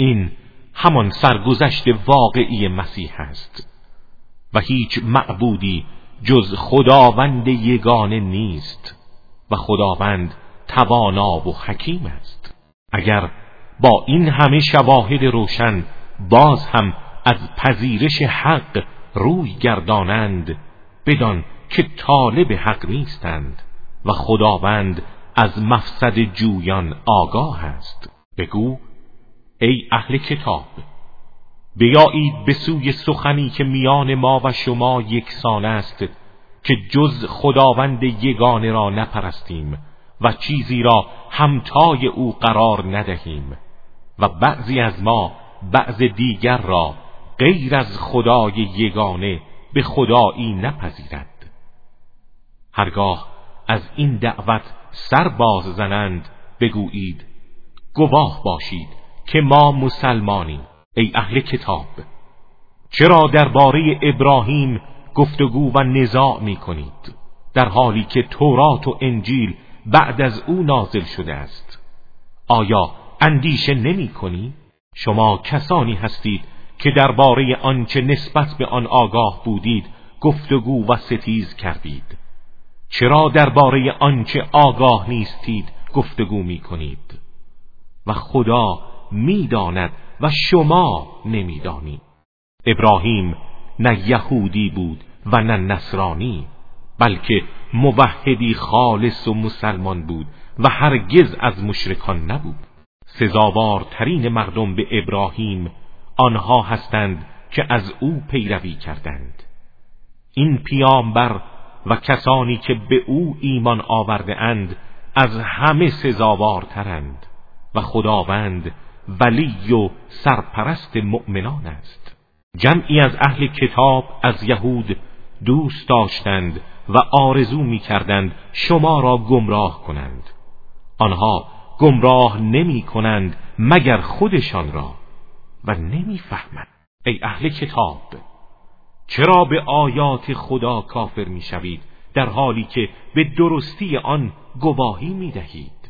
این همان سرگذشت واقعی مسیح است و هیچ معبودی جز خداوند یگانه نیست و خداوند توانا و حکیم است. اگر با این همه شواهد روشن باز هم از پذیرش حق روی گردانند، بدان که طالب حق نیستند و خداوند از مفسد جویان آگاه است. بگو ای اهل کتاب، بیایید به سوی سخنی که میان ما و شما یکسان است، که جز خداوند یگانه را نپرستیم و چیزی را همتای او قرار ندهیم و بعضی از ما بعض دیگر را غیر از خدای یگانه به خدایی نپذیرد. هرگاه از این دعوت سر باز زنند بگویید گواه باشید که ما مسلمانیم. ای اهل کتاب، چرا درباره ابراهیم گفتگو و نزاع می کنید در حالی که تورات و انجیل بعد از او نازل شده است؟ آیا اندیشه نمی کنی؟ شما کسانی هستید که درباره آنچه نسبت به آن آگاه بودید گفتگو و ستیز کردید. چرا درباره آنچه آگاه نیستید گفتگو می کنید؟ و خدا می داند و شما نمی دانید. ابراهیم نه یهودی بود و نه نصرانی، بلکه موحدی خالص و مسلمان بود و هرگز از مشرکان نبود. سزاوارترین مردم به ابراهیم آنها هستند که از او پیروی کردند. این پیامبر و کسانی که به او ایمان آورده اند از همه سزاوارترند و خداوند ولی و سرپرست مؤمنان است. جمعی از اهل کتاب از یهود دوست داشتند و آرزو می کردند شما را گمراه کنند. آنها گمراه نمی کنند مگر خودشان را و نمی فهمند. ای اهل کتاب، چرا به آیات خدا کافر می شوید در حالی که به درستی آن گواهی می دهید؟